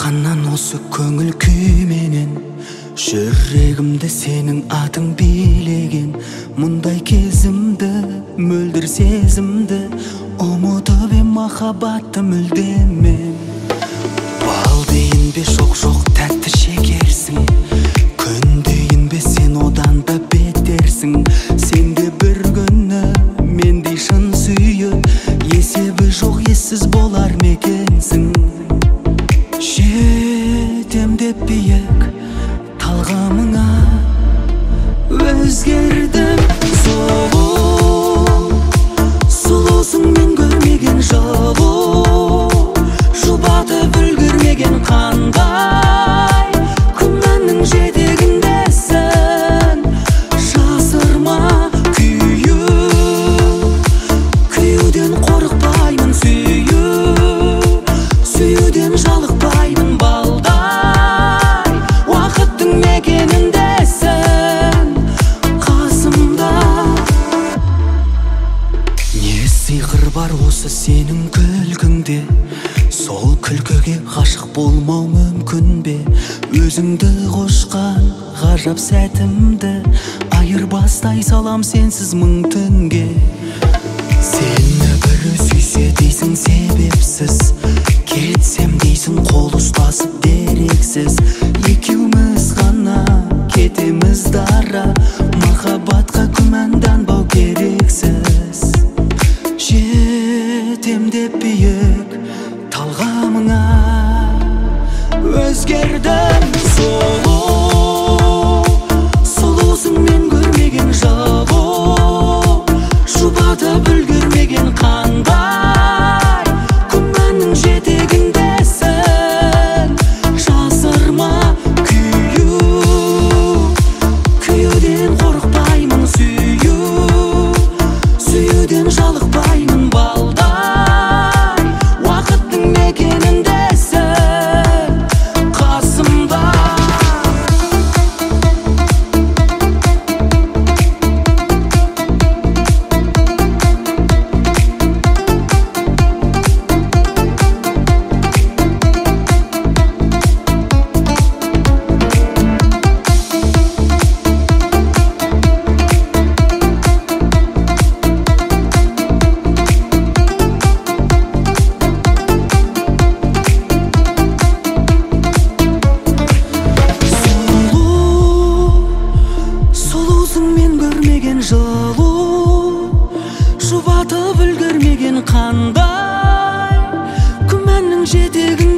Қаннан осы көңіл күй менен жүрегімді сенің атың билеген. Мұндай кезімді, мөлдір сезімді ұмытып ем махаббатты мүлдемен. Бал дейін бе жоқ тәтті шекерсің, күн дейін бе сен одан да бетерсің. Сенде бір күні мендей шын сүйіп, есебі жоқ ессіз болар мекенсің. Жетем деп биік талғамыңа өзгердім. Сұлусың мен көрмеген жылу, жұбатып үлгермеген қандай күмәннің жетегіндесің. Жасырма күюден қорықпаймын, сүюден жалықпаймын. Балдай уақыттың мекеніндесің, қасымда. Не сиқыр бар осы сенің күлкіңде, сол күлкіге ғашық болмау мүмкін бе? Өзіңді қошқан ғажап сәтімді айырбастай салам сенсіз мың түнге. Сені бірі сүйсе дейсің себепсіз, кетсем дейсің қол ұстасып дерексіз. Екеуміз ғана кетеміз дара, махаббатқа күмәнданбау керексіз. Жетем деп биік талғамыңа өзгердім. Сұлусың мен көрмеген жылу, жұбатып үлгермеген қандай күмәннің жетегіндесің. Жасырма күюден қорықпаймын, сүюден жалықпаймын. Балдай уақыттың мекеніндесің, қасымда. Сұлусың мен көрмеген жылу, жұбатып үлгермеген қандай күмәннің жетегін